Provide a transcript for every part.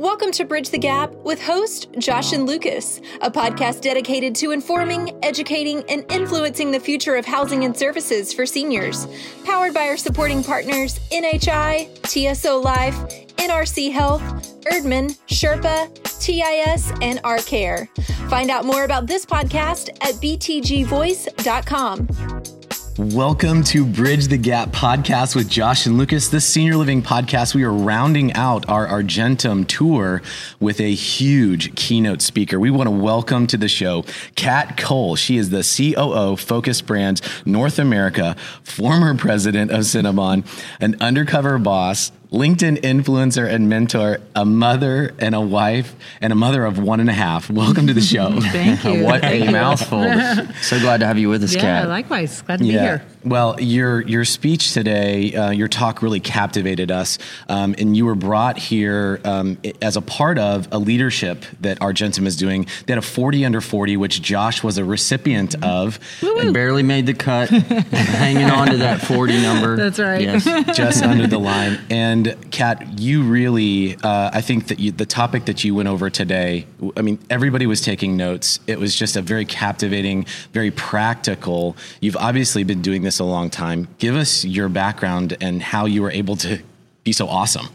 Welcome to Bridge the Gap with host Josh and Lucas, a podcast dedicated to informing, educating, and influencing the future of housing and services for seniors. Powered by our supporting partners, NHI, TSO Life, NRC Health, Erdman, Sherpa, TIS, and R-Care. Find out more about this podcast at btgvoice.com. Welcome to Bridge the Gap podcast with Josh and Lucas, the senior living podcast. We are rounding out our Argentum tour with a huge keynote speaker. We want to welcome to the show Kat Cole. She is the COO, Focus Brands North America, former president of Cinnabon, an undercover boss, LinkedIn influencer and mentor, a mother and a wife, and a mother of 1.5. Welcome to the show. Thank you. What a mouthful. So glad to have you with us, Kat. Yeah, likewise. Glad to be here. Well, your speech today, your talk really captivated us, and you were brought here as a part of a leadership that Argentum is doing. They had a 40 under 40, which Josh was a recipient of. And barely made the cut, hanging on to that 40 number. That's right. Yes. Just under the line. And Kat, you really, I think that the topic that you went over today, I mean, everybody was taking notes. It was just a very captivating, very practical. You've obviously been doing this a long time. Give us your background and how you were able to be so awesome.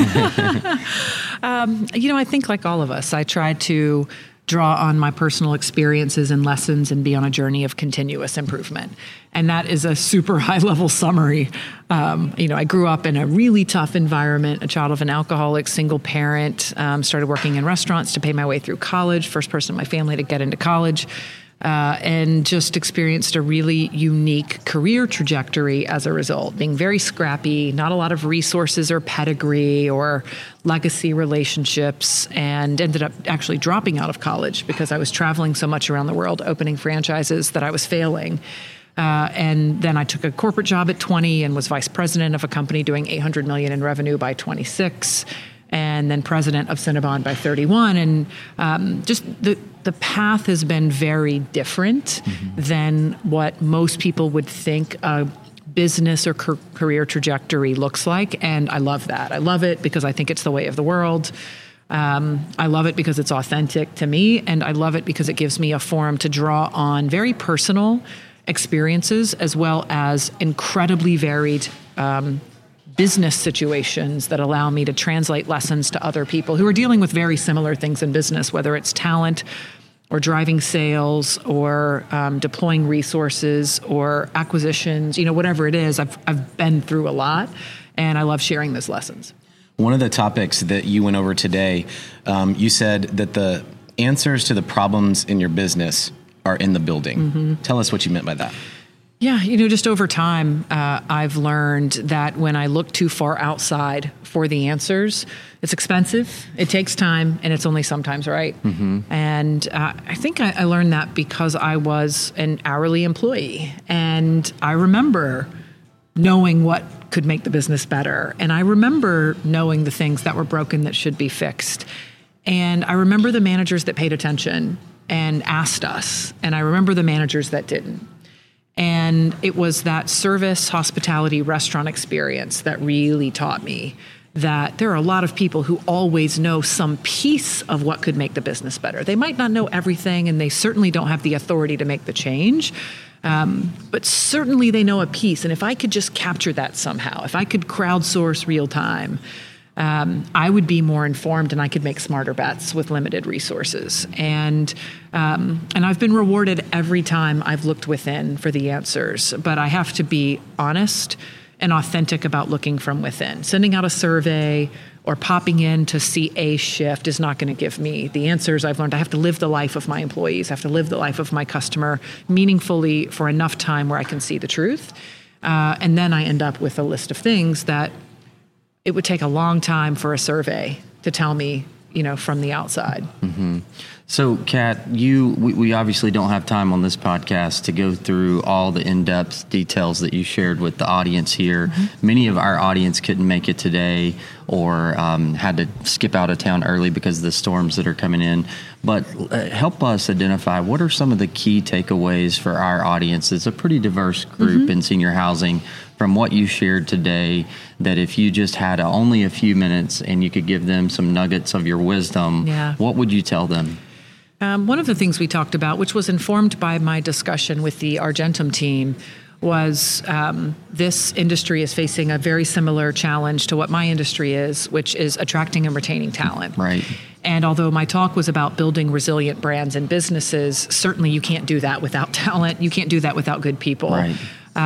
I think like all of us, I try to draw on my personal experiences and lessons and be on a journey of continuous improvement. And that is a super high level summary. I grew up in a really tough environment, a child of an alcoholic, single parent, started working in restaurants to pay my way through college, first person in my family to get into college. And just experienced a really unique career trajectory as a result, being very scrappy, not a lot of resources or pedigree or legacy relationships, and ended up actually dropping out of college because I was traveling so much around the world, opening franchises, that I was failing. And then I took a corporate job at 20 and was vice president of a company doing $800 million in revenue by 26. And then president of Cinnabon by 31. And just the path has been very different than what most people would think a business or career trajectory looks like. And I love that. I love it because I think it's the way of the world. I love it because it's authentic to me. And I love it because it gives me a forum to draw on very personal experiences as well as incredibly varied business situations that allow me to translate lessons to other people who are dealing with very similar things in business, whether it's talent or driving sales or deploying resources or acquisitions, whatever it is. I've been through a lot, and I love sharing those lessons. One of the topics that you went over today, you said that the answers to the problems in your business are in the building. Tell us what you meant by that. Yeah, just over time, I've learned that when I look too far outside for the answers, it's expensive, it takes time, and it's only sometimes right. And I think I learned that because I was an hourly employee, and I remember knowing what could make the business better, and I remember knowing the things that were broken that should be fixed. And I remember the managers that paid attention and asked us, and I remember the managers that didn't. And it was that service, hospitality, restaurant experience that really taught me that there are a lot of people who always know some piece of what could make the business better. They might not know everything, and they certainly don't have the authority to make the change, but certainly they know a piece. And if I could just capture that somehow, if I could crowdsource real time, I would be more informed and I could make smarter bets with limited resources. And I've been rewarded every time I've looked within for the answers, but I have to be honest and authentic about looking from within. Sending out a survey or popping in to see a shift is not going to give me the answers. I've learned I have to live the life of my employees. I have to live the life of my customer meaningfully for enough time where I can see the truth. And then I end up with a list of things that it would take a long time for a survey to tell me, from the outside. So, Kat, we obviously don't have time on this podcast to go through all the in-depth details that you shared with the audience here. Many of our audience couldn't make it today or had to skip out of town early because of the storms that are coming in. But help us identify what are some of the key takeaways for our audience. It's a pretty diverse group in senior housing from what you shared today, that if you just had only a few minutes and you could give them some nuggets of your wisdom, what would you tell them? One of the things we talked about, which was informed by my discussion with the Argentum team, was this industry is facing a very similar challenge to what my industry is, which is attracting and retaining talent. Right. And although my talk was about building resilient brands and businesses, certainly you can't do that without talent. You can't do that without good people. Right.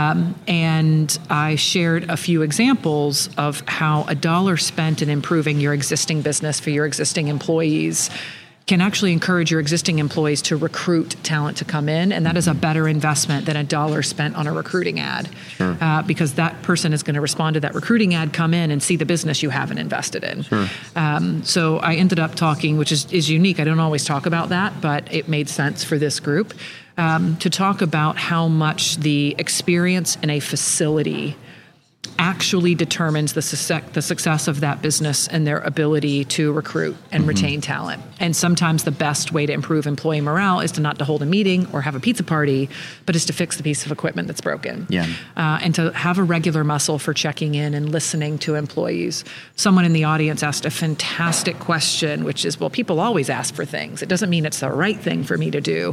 And I shared a few examples of how $1 spent in improving your existing business for your existing employees can actually encourage your existing employees to recruit talent to come in. And that is a better investment than $1 spent on a recruiting ad. Sure. Because that person is going to respond to that recruiting ad, come in and see the business you haven't invested in. Sure. So I ended up talking, which is unique. I don't always talk about that, but it made sense for this group, to talk about how much the experience in a facility actually determines the success of that business and their ability to recruit and retain talent. And sometimes the best way to improve employee morale is to not to hold a meeting or have a pizza party, but is to fix the piece of equipment that's broken. Yeah. And to have a regular muscle for checking in and listening to employees. Someone in the audience asked a fantastic question, which is, well, people always ask for things. It doesn't mean it's the right thing for me to do.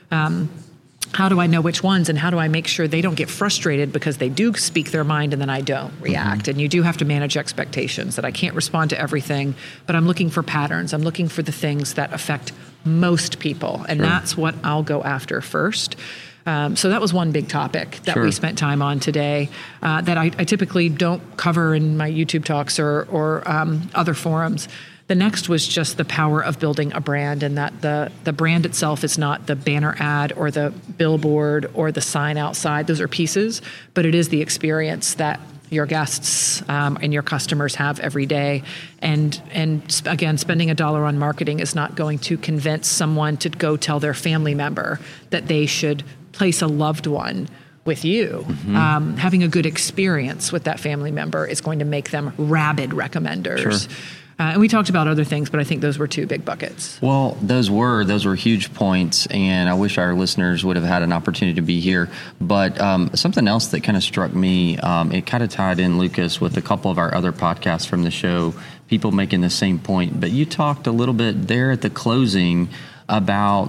How do I know which ones, and how do I make sure they don't get frustrated because they do speak their mind and then I don't react? And you do have to manage expectations that I can't respond to everything, but I'm looking for patterns. I'm looking for the things that affect most people, and that's what I'll go after first. So that was one big topic that we spent time on today that I typically don't cover in my YouTube talks or other forums. The next was just the power of building a brand, and that the brand itself is not the banner ad or the billboard or the sign outside. Those are pieces, but it is the experience that your guests and your customers have every day. And again, spending $1 on marketing is not going to convince someone to go tell their family member that they should place a loved one with you. Having a good experience with that family member is going to make them rabid recommenders. And we talked about other things, but I think those were two big buckets. Well, those were huge points, and I wish our listeners would have had an opportunity to be here. But something else that kind of struck me, it kind of tied in, Lucas, with a couple of our other podcasts from the show, people making the same point. But you talked a little bit there at the closing about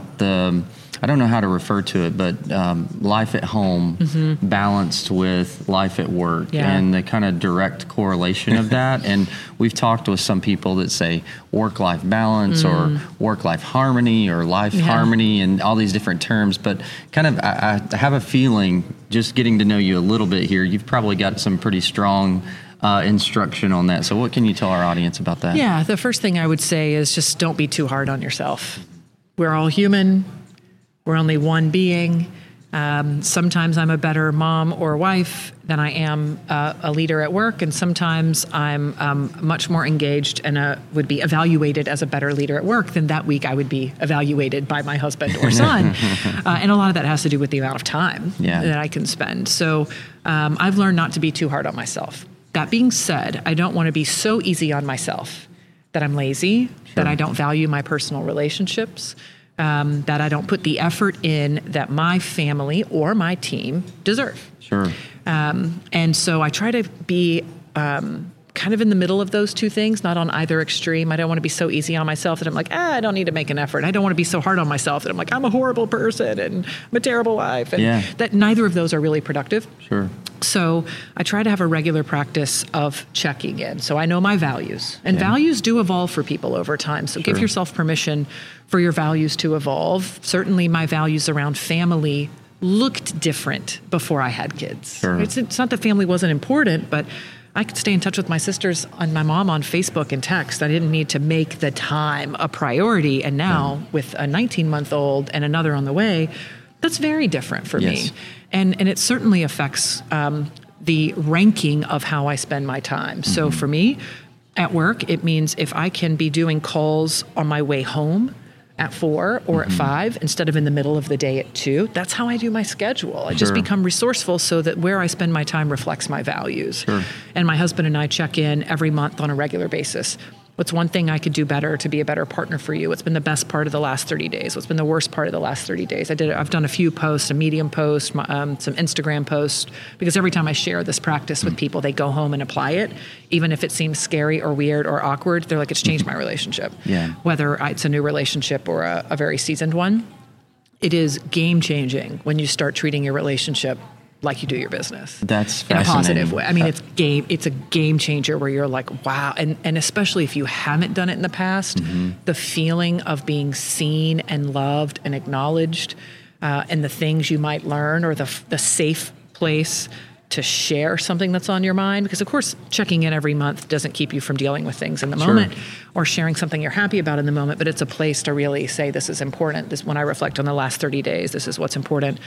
I don't know how to refer to it, but life at home balanced with life at work and the kind of direct correlation of that. And we've talked with some people that say work-life balance or work-life harmony or life harmony and all these different terms. But kind of I have a feeling, just getting to know you a little bit here, you've probably got some pretty strong instruction on that. So what can you tell our audience about that? Yeah, the first thing I would say is just don't be too hard on yourself. We're all human. We're only one being. Sometimes I'm a better mom or wife than I am a leader at work, and sometimes I'm much more engaged and would be evaluated as a better leader at work than that week I would be evaluated by my husband or son. And a lot of that has to do with the amount of time that I can spend. So I've learned not to be too hard on myself. That being said, I don't want to be so easy on myself that I'm lazy, that I don't value my personal relationships, that I don't put the effort in that my family or my team deserve. Sure. And so I try to be kind of in the middle of those two things, not on either extreme. I don't want to be so easy on myself that I'm like, I don't need to make an effort. I don't want to be so hard on myself that I'm like, I'm a horrible person and I'm a terrible wife. And that neither of those are really productive. Sure. So I try to have a regular practice of checking in. So I know my values, and values do evolve for people over time. So give yourself permission for your values to evolve. Certainly my values around family looked different before I had kids. Sure. It's not that family wasn't important, but I could stay in touch with my sisters and my mom on Facebook and text. I didn't need to make the time a priority. And now with a 19-month-old and another on the way, that's very different for me. And it certainly affects the ranking of how I spend my time. So for me, at work, it means if I can be doing calls on my way home at 4 or at 5 instead of in the middle of the day at 2. That's how I do my schedule. I just become resourceful so that where I spend my time reflects my values. And my husband and I check in every month on a regular basis. What's one thing I could do better to be a better partner for you? What's been the best part of the last 30 days? What's been the worst part of the last 30 days? I've done a few posts, a Medium post, some Instagram posts, because every time I share this practice with people, they go home and apply it. Even if it seems scary or weird or awkward, they're like, it's changed my relationship. Whether it's a new relationship or a very seasoned one, it is game changing when you start treating your relationship like you do your business. That's in a fascinating. positive way. I mean, it's a game changer where you're like, wow. And especially if you haven't done it in the past, the feeling of being seen and loved and acknowledged, and the things you might learn, or the safe place to share something that's on your mind. Because of course, checking in every month doesn't keep you from dealing with things in the moment or sharing something you're happy about in the moment, but it's a place to really say, this is important. This, when I reflect on the last 30 days, this is what's important.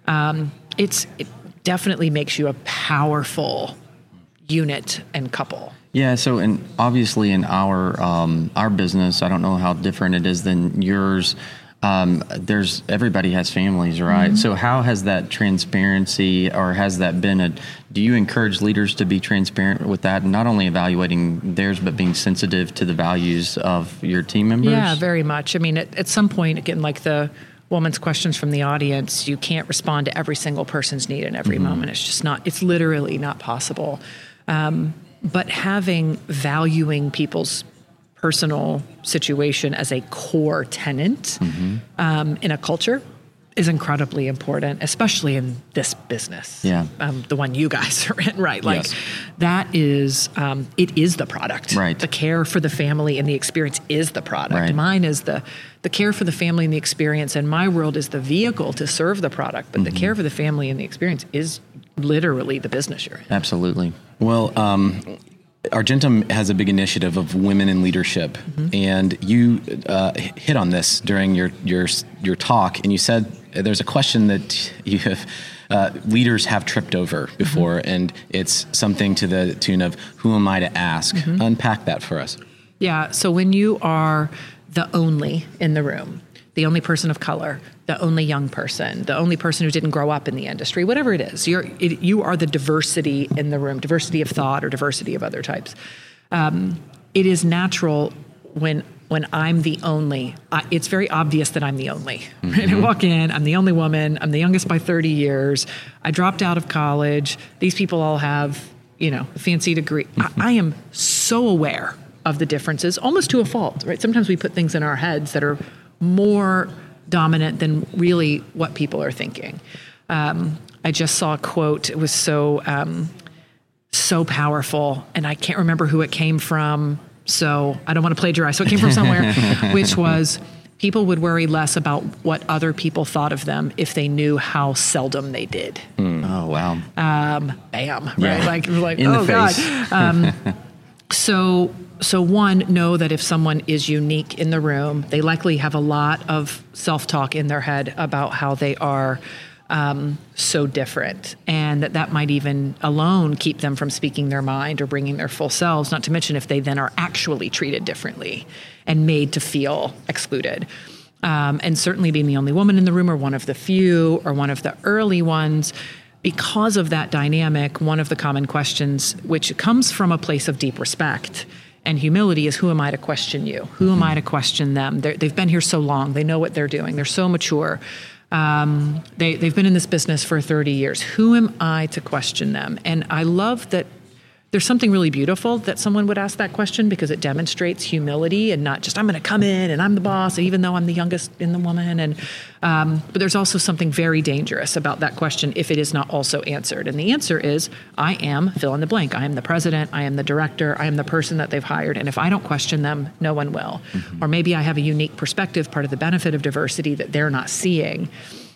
It definitely makes you a powerful unit and couple. Yeah. So, and obviously in our business, I don't know how different it is than yours. Everybody has families, right? So how has that transparency, or has that been do you encourage leaders to be transparent with that, and not only evaluating theirs, but being sensitive to the values of your team members? Yeah, very much. I mean, at some point, again, like the woman's questions from the audience, you can't respond to every single person's need in every moment. It's just it's literally not possible. But valuing people's personal situation as a core tenet in a culture is incredibly important, especially in this business. Yeah. The one you guys are in, right? Like that is, it is the product. Right. The care for the family and the experience is the product. Right. Mine is the care for the family and the experience, and my world is the vehicle to serve the product. But the care for the family and the experience is literally the business you're in. Absolutely. Well, Argentum has a big initiative of women in leadership, and you hit on this during your talk, and you said there's a question that you have leaders have tripped over before, and it's something to the tune of, who am I to ask? Unpack that for us. Yeah, so when you are the only in the room, the only person of color, the only young person, the only person who didn't grow up in the industry, whatever it is, you are the diversity in the room, diversity of thought or diversity of other types. It is natural when I'm the only, it's very obvious that I'm the only. Right? I walk in, I'm the only woman, I'm the youngest by 30 years, I dropped out of college, these people all have, a fancy degree. I am so aware of the differences, almost to a fault, right? Sometimes we put things in our heads that are more dominant than really what people are thinking. I just saw a quote. It was so powerful, and I can't remember who it came from, so I don't want to plagiarize. So it came from somewhere, which was, people would worry less about what other people thought of them if they knew how seldom they did. Oh, wow. Bam, Yeah. right? Like in oh, the face. God. So one, know that if someone is unique in the room, they likely have a lot of self-talk in their head about how they are so different, and that might even alone keep them from speaking their mind or bringing their full selves, not to mention if they then are actually treated differently and made to feel excluded. And certainly being the only woman in the room, or one of the few, or one of the early ones, because of that dynamic, one of the common questions, which comes from a place of deep respect and humility, is, who am I to question you? Who am I to question them? They've been here so long. They know what they're doing. They're so mature. They've been in this business for 30 years. Who am I to question them? And I love that there's something really beautiful that someone would ask that question, because it demonstrates humility and not just, I'm going to come in and I'm the boss, even though I'm the youngest in the woman. And but there's also something very dangerous about that question if it is not also answered. And the answer is, I am fill in the blank. I am the president. I am the director. I am the person that they've hired. And if I don't question them, no one will. Or maybe I have a unique perspective, part of the benefit of diversity that they're not seeing.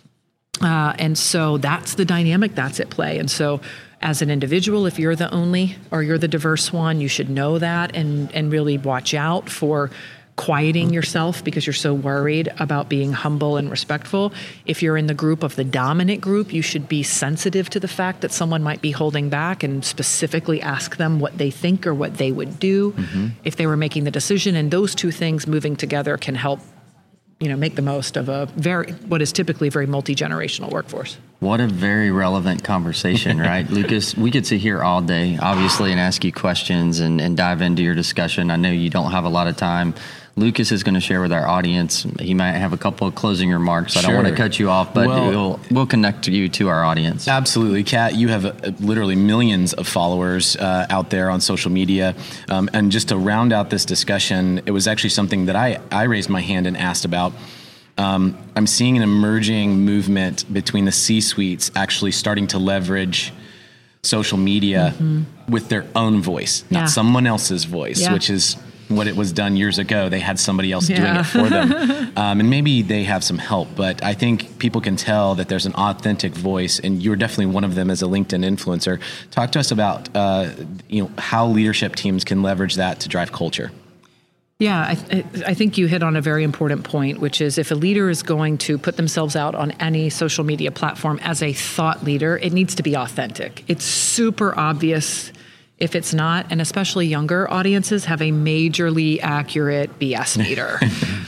And so that's the dynamic that's at play. And so as an individual, if you're the only or you're the diverse one, you should know that and really watch out for quieting yourself because you're so worried about being humble and respectful. If you're in the group of the dominant group, you should be sensitive to the fact that someone might be holding back and specifically ask them what they think or what they would do if they were making the decision. And those two things moving together can help make the most of what is typically a very multi-generational workforce. What a very relevant conversation, right? Lucas, we could sit here all day, obviously, and ask you questions and dive into your discussion. I know you don't have a lot of time. Lucas is going to share with our audience. He might have a couple of closing remarks. I don't want to cut you off, but we'll connect you to our audience. Absolutely. Kat, you have literally millions of followers out there on social media. And just to round out this discussion, it was actually something that I raised my hand and asked about. I'm seeing an emerging movement between the C-suites actually starting to leverage social media with their own voice, not someone else's voice, which is what it was done years ago. They had somebody else doing it for them. And maybe they have some help, but I think people can tell that there's an authentic voice, and you're definitely one of them as a LinkedIn influencer. Talk to us about how leadership teams can leverage that to drive culture. Yeah, I think you hit on a very important point, which is if a leader is going to put themselves out on any social media platform as a thought leader, it needs to be authentic. It's super obvious if it's not, and especially younger audiences have a majorly accurate BS meter.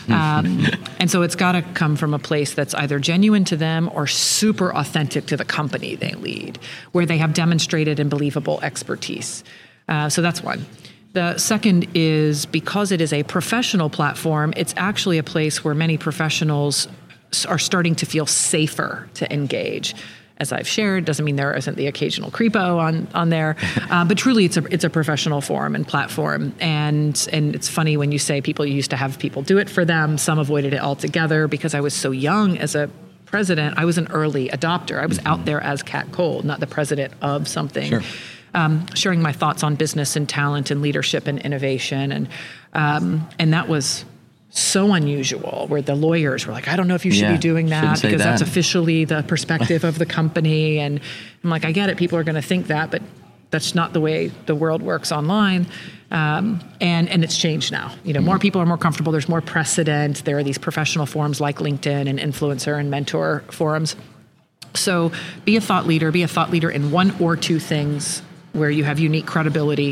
And so it's got to come from a place that's either genuine to them or super authentic to the company they lead, where they have demonstrated and believable expertise. So that's one. The second is because it is a professional platform, it's actually a place where many professionals are starting to feel safer to engage. As I've shared, doesn't mean there isn't the occasional creepo on there, but truly it's a professional forum and platform. And it's funny when you say people used to have people do it for them. Some avoided it altogether because I was so young as a president. I was an early adopter. I was out there as Kat Cole, not the president of something. Sure. Sharing my thoughts on business and talent and leadership and innovation. And that was so unusual, where the lawyers were like, I don't know if you should be doing that because that's officially the perspective of the company. And I'm like, I get it. People are going to think that, but that's not the way the world works online. And it's changed now. More people are more comfortable. There's more precedent. There are these professional forums like LinkedIn and influencer and mentor forums. So be a thought leader in one or two things where you have unique credibility.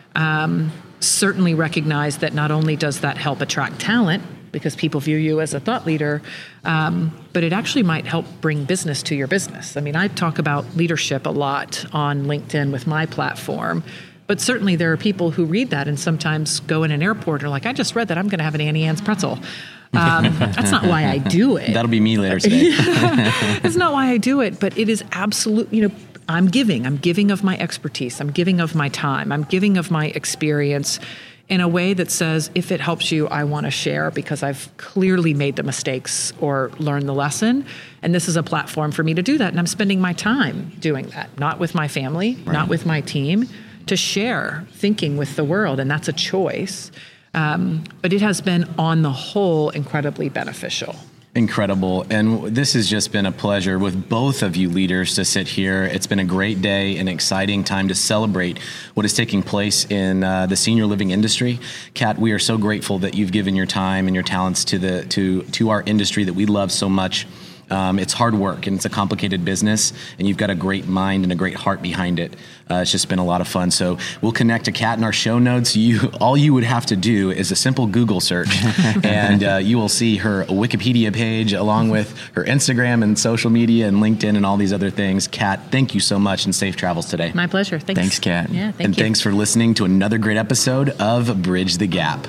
Certainly recognize that not only does that help attract talent because people view you as a thought leader, but it actually might help bring business to your business. I mean, I talk about leadership a lot on LinkedIn with my platform, but certainly there are people who read that and sometimes go in an airport and are like, I just read that I'm going to have an Annie Ann's pretzel. That's not why I do it. That'll be me later today. That's not why I do it, but it is absolute, I'm giving of my expertise. I'm giving of my time. I'm giving of my experience in a way that says, if it helps you, I want to share because I've clearly made the mistakes or learned the lesson. And this is a platform for me to do that. And I'm spending my time doing that, not with my family, not with my team, to share thinking with the world. And that's a choice. But it has been, on the whole, incredibly beneficial. Incredible. And this has just been a pleasure with both of you leaders to sit here. It's been a great day, an exciting time to celebrate what is taking place in the senior living industry. Kat, we are so grateful that you've given your time and your talents to our industry that we love so much. It's hard work and it's a complicated business, and you've got a great mind and a great heart behind it. It's just been a lot of fun. So we'll connect to Kat in our show notes. All you would have to do is a simple Google search, and you will see her Wikipedia page along with her Instagram and social media and LinkedIn and all these other things. Kat, thank you so much, and safe travels today. My pleasure. Thanks. Thanks, Kat. Yeah, thank you. And thanks for listening to another great episode of Bridge the Gap.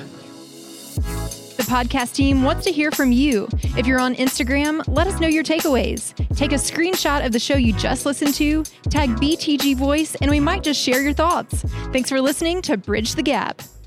The podcast team wants to hear from you. If you're on Instagram, let us know your takeaways. Take a screenshot of the show you just listened to, tag BTG Voice, and we might just share your thoughts. Thanks for listening to Bridge the Gap.